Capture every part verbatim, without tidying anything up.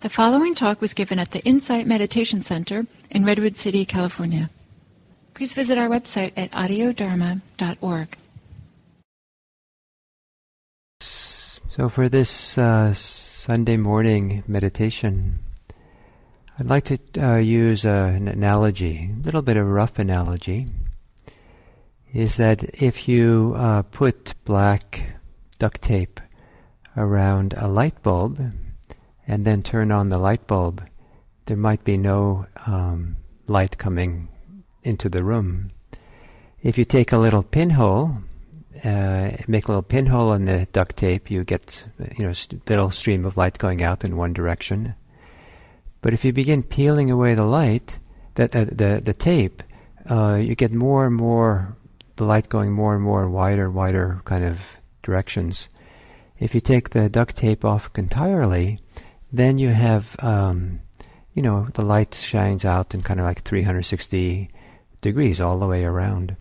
The following talk was given at the Insight Meditation Center in Redwood City, California. Please visit our website at audio dharma dot org. So for this uh, Sunday morning meditation, I'd like to uh, use uh, an analogy, a little bit of a rough analogy, is that if you uh, put black duct tape around a light bulb and then turn on the light bulb, there might be no um, light coming into the room. If you take a little pinhole, uh, make a little pinhole in the duct tape, you get you know a st- little stream of light going out in one direction. But if you begin peeling away the light, the the the, the tape, uh, you get more and more the light going more and more wider, wider kind of directions. If you take the duct tape off entirely, then you have, um, you know, the light shines out in kind of like three hundred sixty degrees all the way around.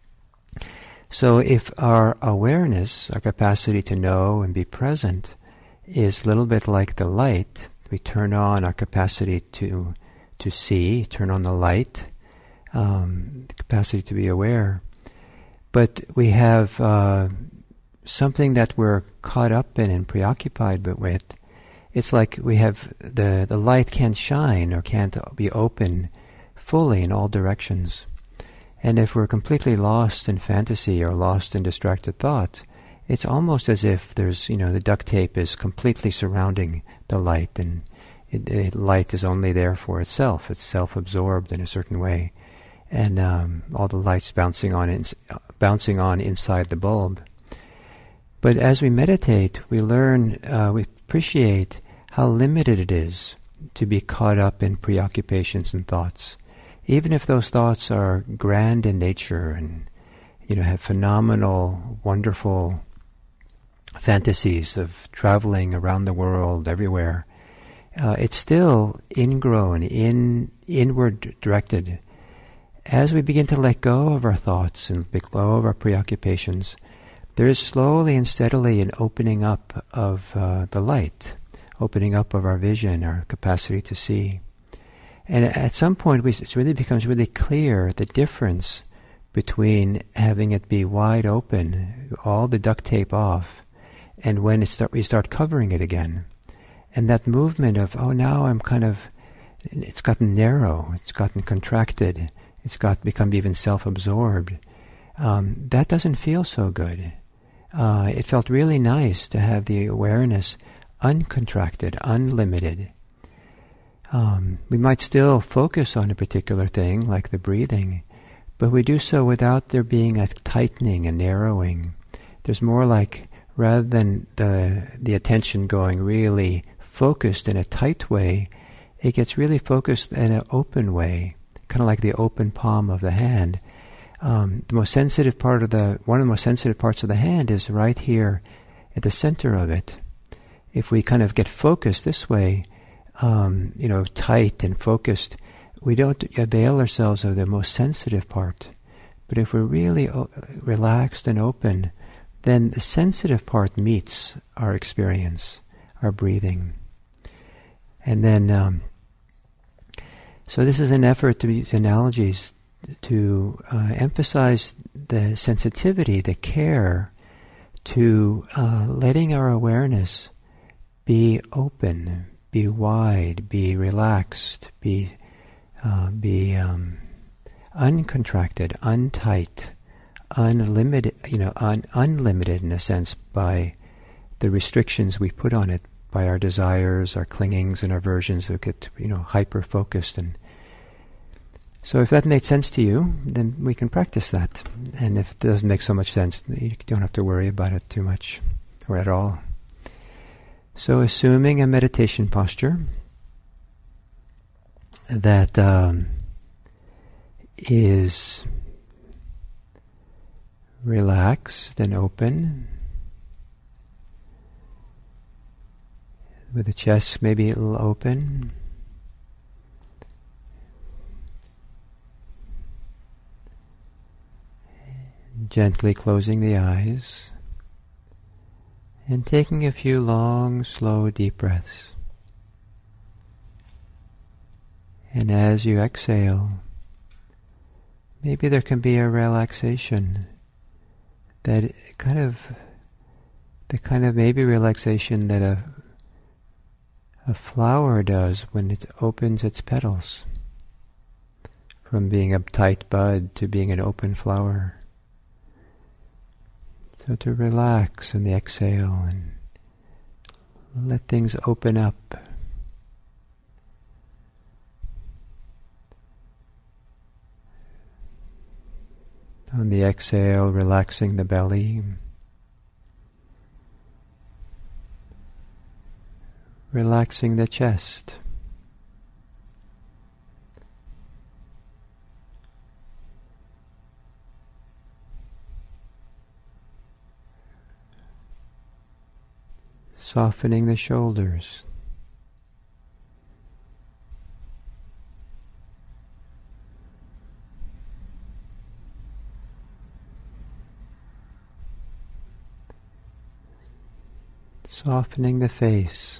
So if our awareness, our capacity to know and be present, is a little bit like the light, we turn on our capacity to to see, turn on the light, um, the capacity to be aware. But we have uh, something that we're caught up in and preoccupied with. It's like we have the, the light can't shine or can't be open fully in all directions. And if we're completely lost in fantasy or lost in distracted thought, it's almost as if there's, you know, the duct tape is completely surrounding the light, and it, the light is only there for itself. It's self-absorbed in a certain way. And um, all the light's bouncing on, in, bouncing on inside the bulb. But as we meditate, we learn, uh, we appreciate how limited it is to be caught up in preoccupations and thoughts. Even if those thoughts are grand in nature and, you know, have phenomenal, wonderful fantasies of traveling around the world, everywhere, uh, it's still ingrown, in inward directed. As we begin to let go of our thoughts and let go of our preoccupations, there is slowly and steadily an opening up of uh, the light, opening up of our vision, our capacity to see. And at some point, we, it really becomes really clear the difference between having it be wide open, all the duct tape off, and when it start, we start covering it again. And that movement of, oh, now I'm kind of, it's gotten narrow, it's gotten contracted, it's got become even self-absorbed. Um, that doesn't feel so good. Uh, it felt really nice to have the awareness uncontracted, unlimited. Um, we might still focus on a particular thing, like the breathing, but we do so without there being a tightening, a narrowing. There's more like, rather than the the attention going really focused in a tight way, it gets really focused in an open way, kind of like the open palm of the hand. Um, the most sensitive part of the, one of the most sensitive parts of the hand is right here at the center of it. If we kind of get focused this way, um, you know, tight and focused, we don't avail ourselves of the most sensitive part. But if we're really o- relaxed and open, then the sensitive part meets our experience, our breathing. And then, um, so this is an effort to use analogies to uh, emphasize the sensitivity, the care, to uh, letting our awareness be open, be wide, be relaxed, be uh, be um, uncontracted, untight, unlimited. You know, un- unlimited in a sense by the restrictions we put on it, by our desires, our clingings, and aversions. We get, you know, hyper focused. And so, if that made sense to you, then we can practice that. And if it doesn't make so much sense, you don't have to worry about it too much or at all. So assuming a meditation posture that um, is relaxed and open, with the chest maybe a little open, gently closing the eyes, and taking a few long, slow, deep breaths. And as you exhale, maybe there can be a relaxation that kind of, the kind of maybe relaxation that a, a flower does when it opens its petals, from being a tight bud to being an open flower. So to relax in the exhale and let things open up. On the exhale, relaxing the belly, relaxing the chest, softening the shoulders, softening the face,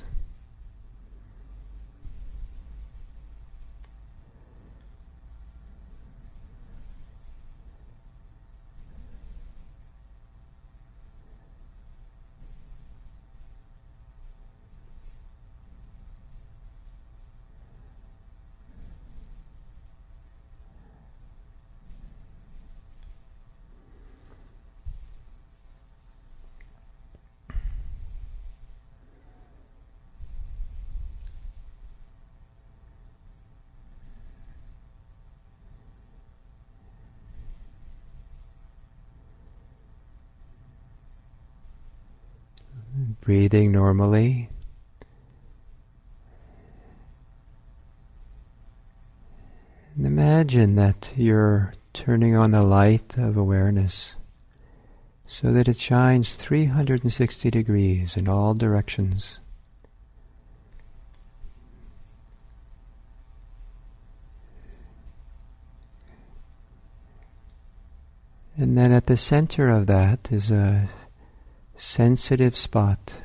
breathing normally. And imagine that you're turning on the light of awareness so that it shines three hundred sixty degrees in all directions. And then at the center of that is a sensitive spot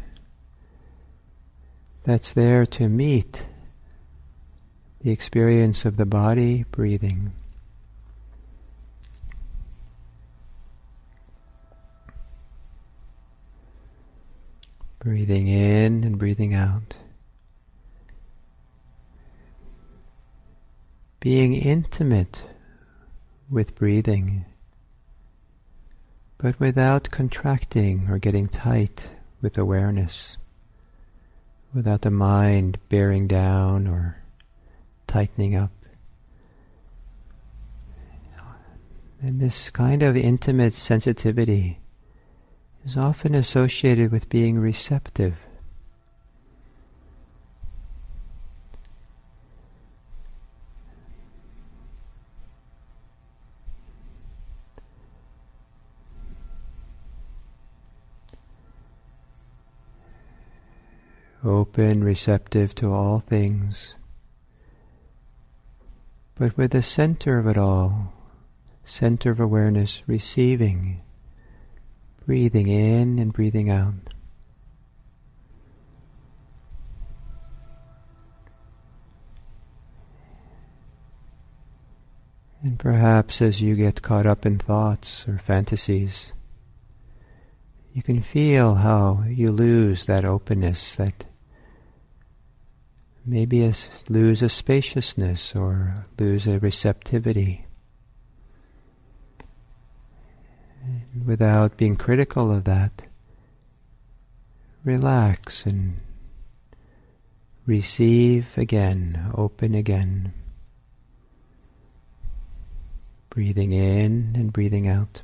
that's there to meet the experience of the body breathing. Breathing in and breathing out. Being intimate with breathing, but without contracting or getting tight with awareness, without the mind bearing down or tightening up. And this kind of intimate sensitivity is often associated with being receptive. Open, receptive to all things, but with the center of it all, center of awareness, receiving, breathing in and breathing out. And perhaps as you get caught up in thoughts or fantasies, you can feel how you lose that openness, that maybe a, lose a spaciousness or lose a receptivity. And without being critical of that, relax and receive again, open again. Breathing in and breathing out.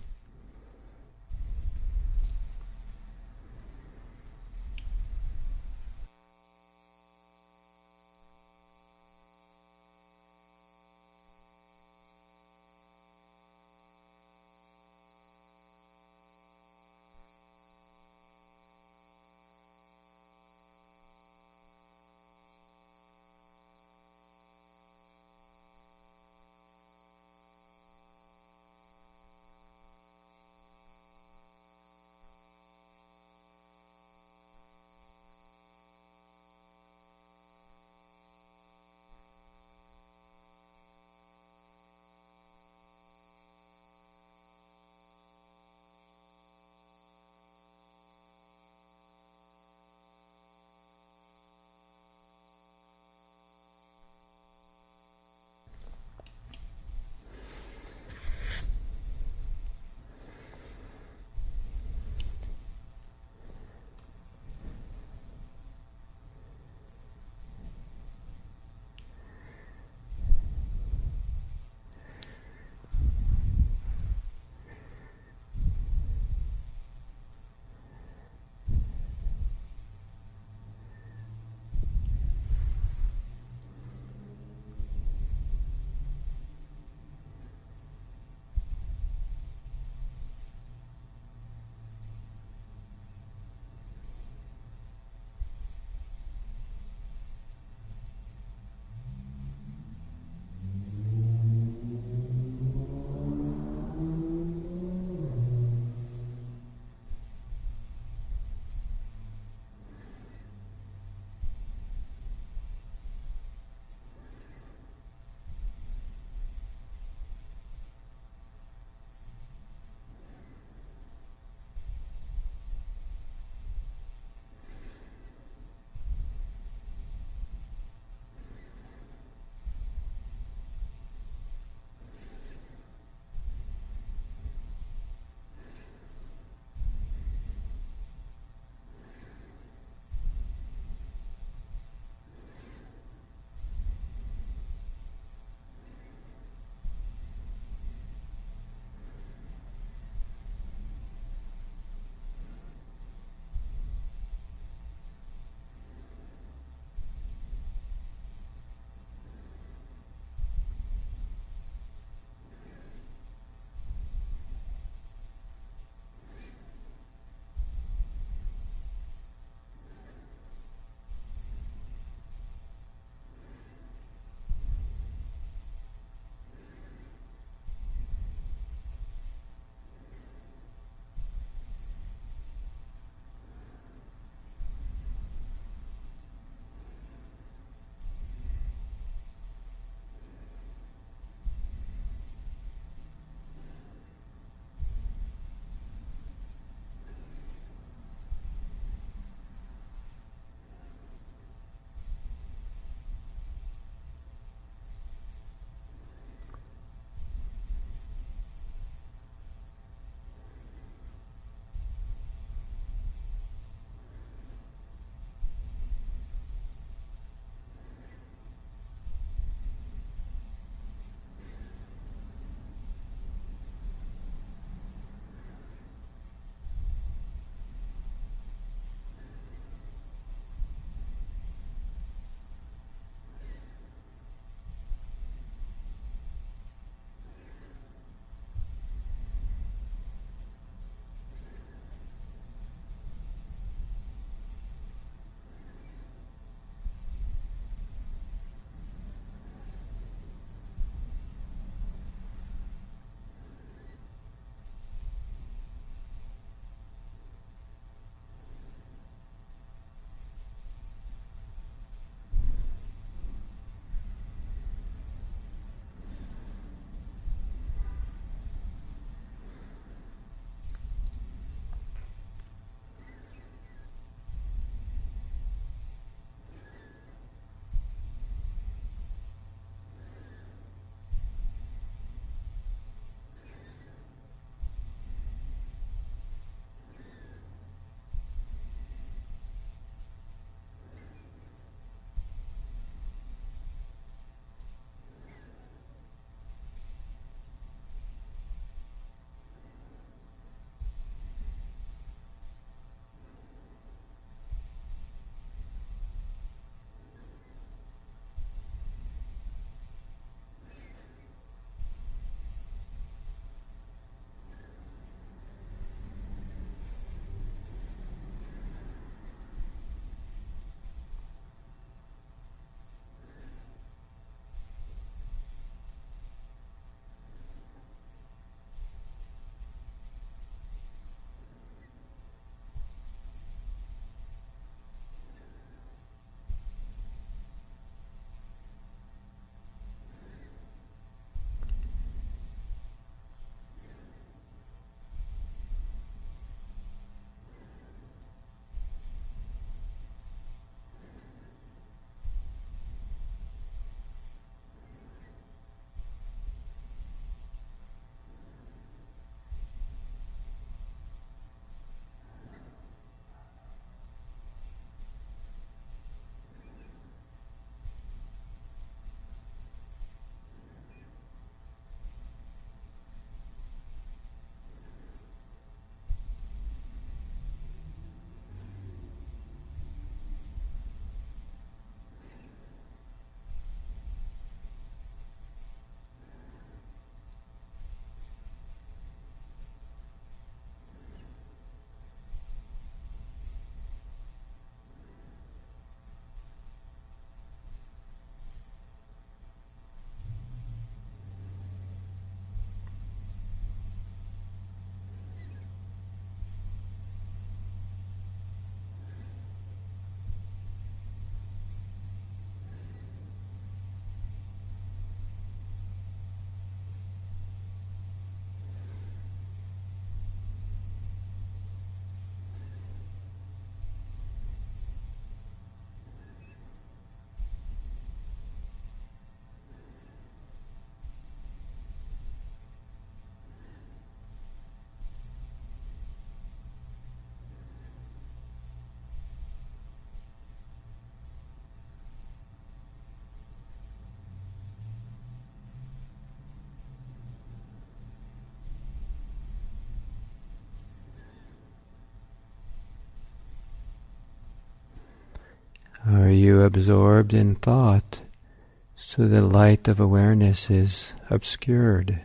Are you absorbed in thought so the light of awareness is obscured?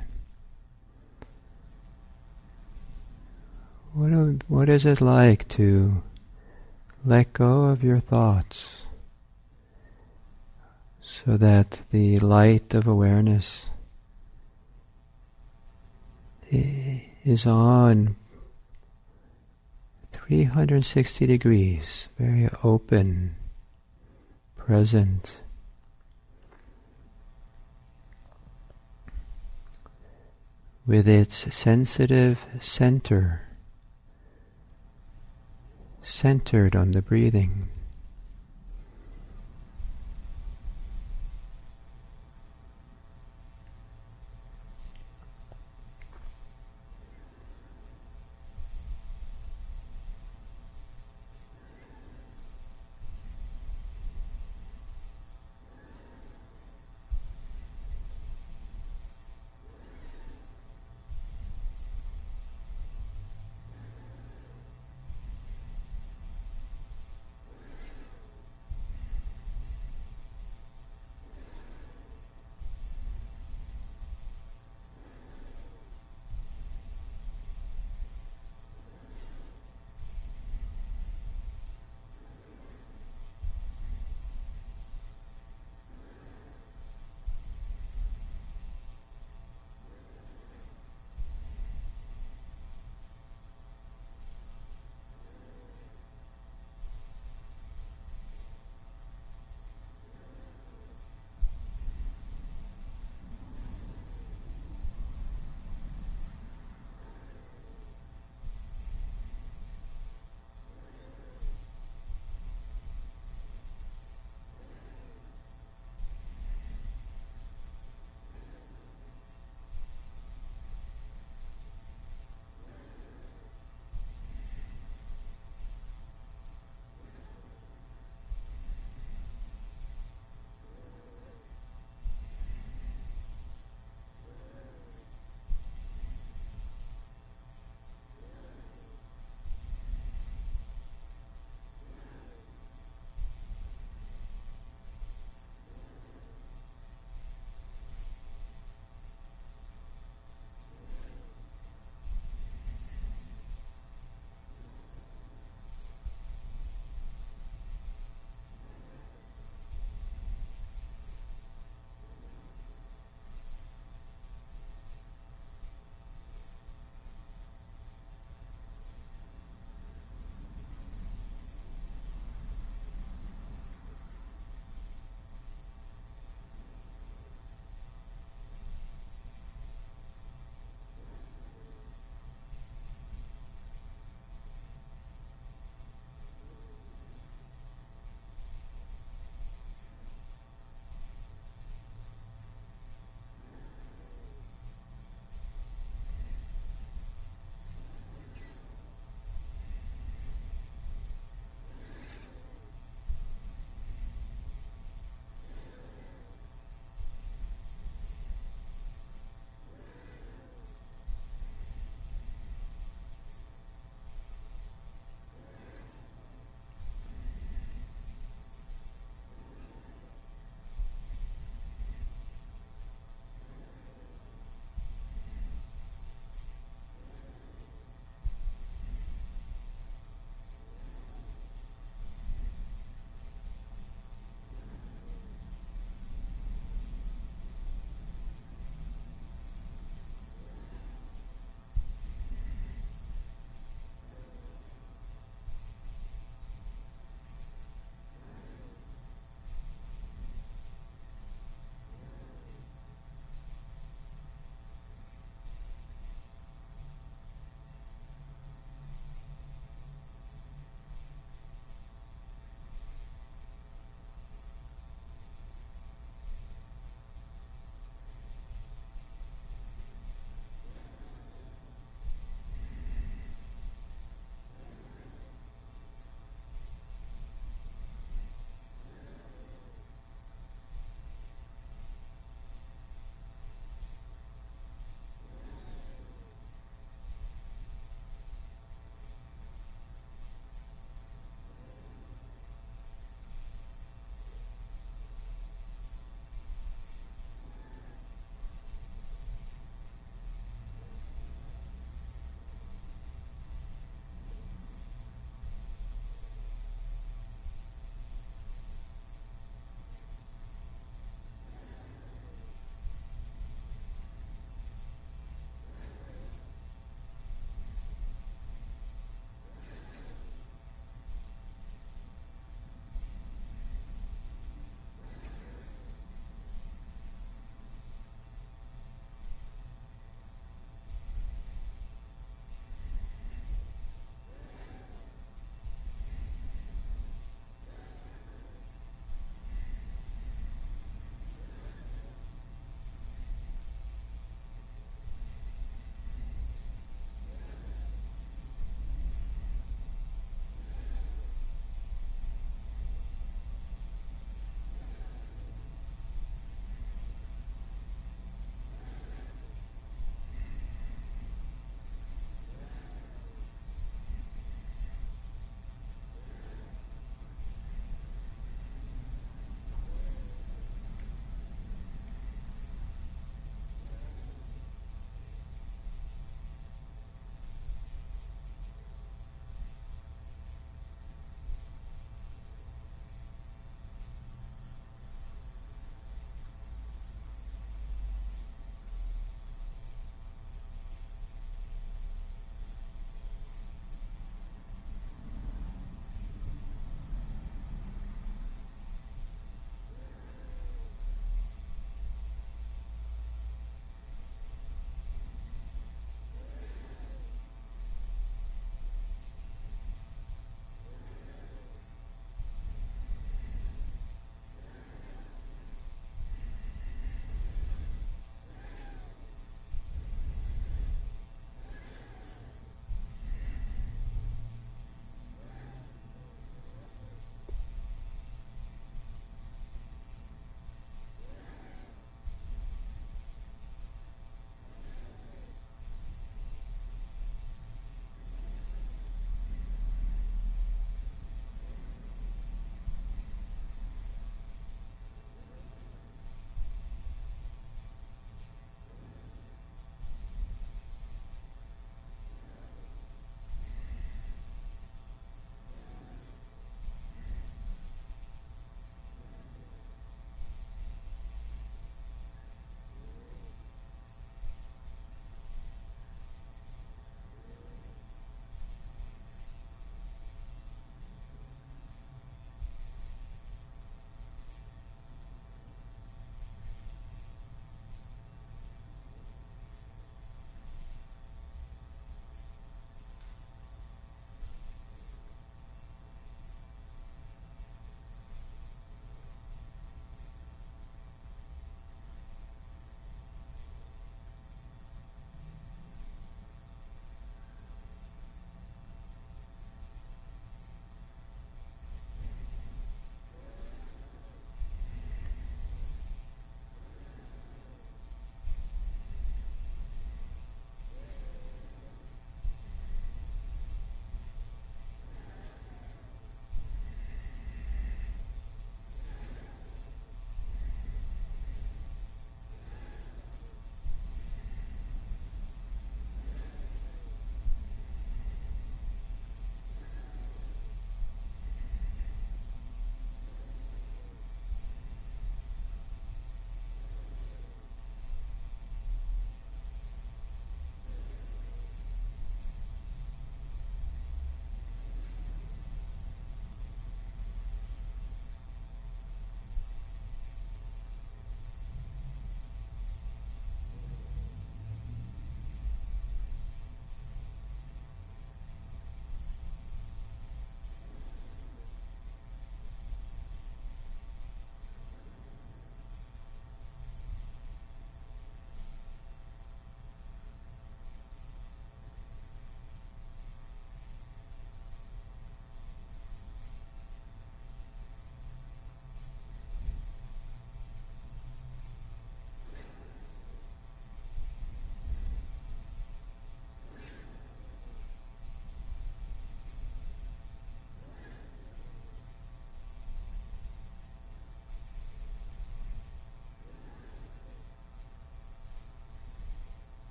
What, do, what is it like to let go of your thoughts so that the light of awareness is on three hundred sixty degrees, very open, present. With its sensitive center centered on the breathing.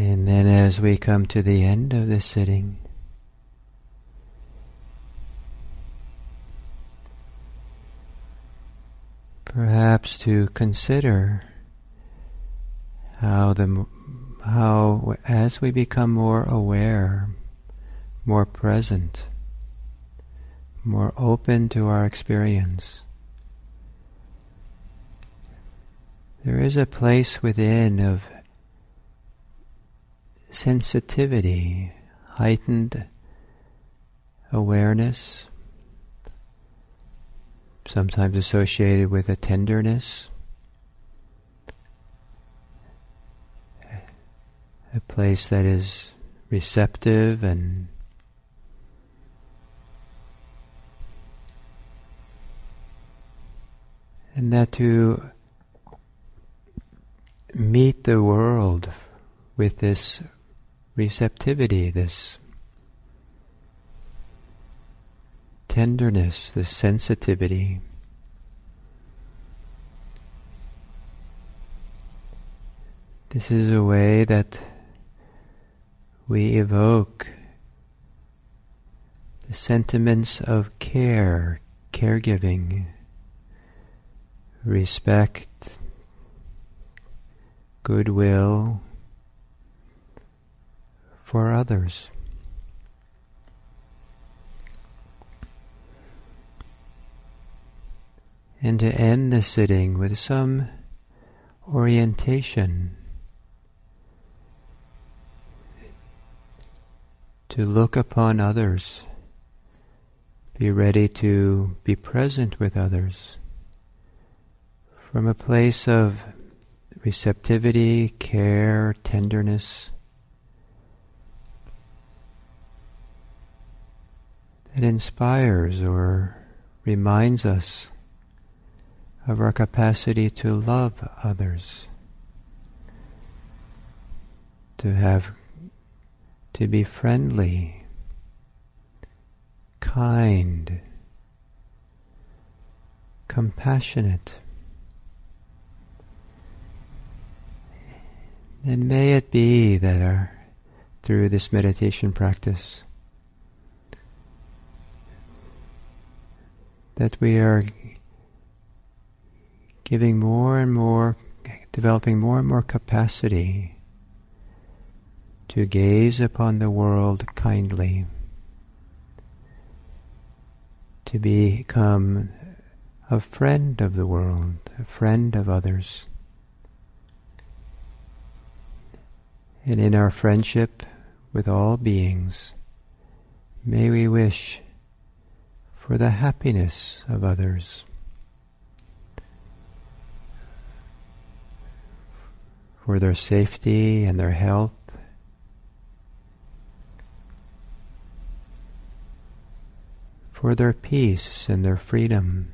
And then as we come to the end of this sitting, perhaps to consider how the how as we become more aware, more present, more open to our experience, there is a place within of sensitivity, heightened awareness, sometimes associated with a tenderness, a place that is receptive and and that to meet the world with this receptivity, this tenderness, this sensitivity. This is a way that we evoke the sentiments of care, caregiving, respect, goodwill for others. And to end the sitting with some orientation, to look upon others, be ready to be present with others from a place of receptivity, care, tenderness, that inspires or reminds us of our capacity to love others, to have, to be friendly, kind, compassionate. And may it be that our, through this meditation practice, that we are giving more and more, developing more and more capacity to gaze upon the world kindly, to become a friend of the world, a friend of others. And in our friendship with all beings, may we wish for the happiness of others, for their safety and their health, for their peace and their freedom.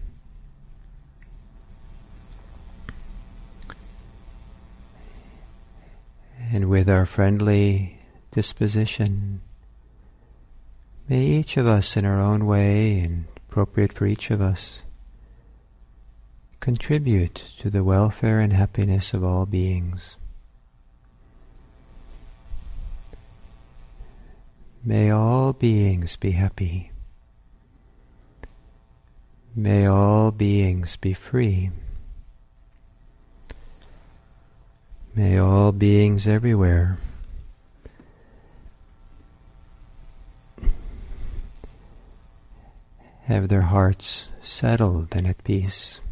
And with our friendly disposition, may each of us in our own way and appropriate for each of us contribute to the welfare and happiness of all beings. May all beings be happy. May all beings be free. May all beings everywhere have their hearts settled and at peace.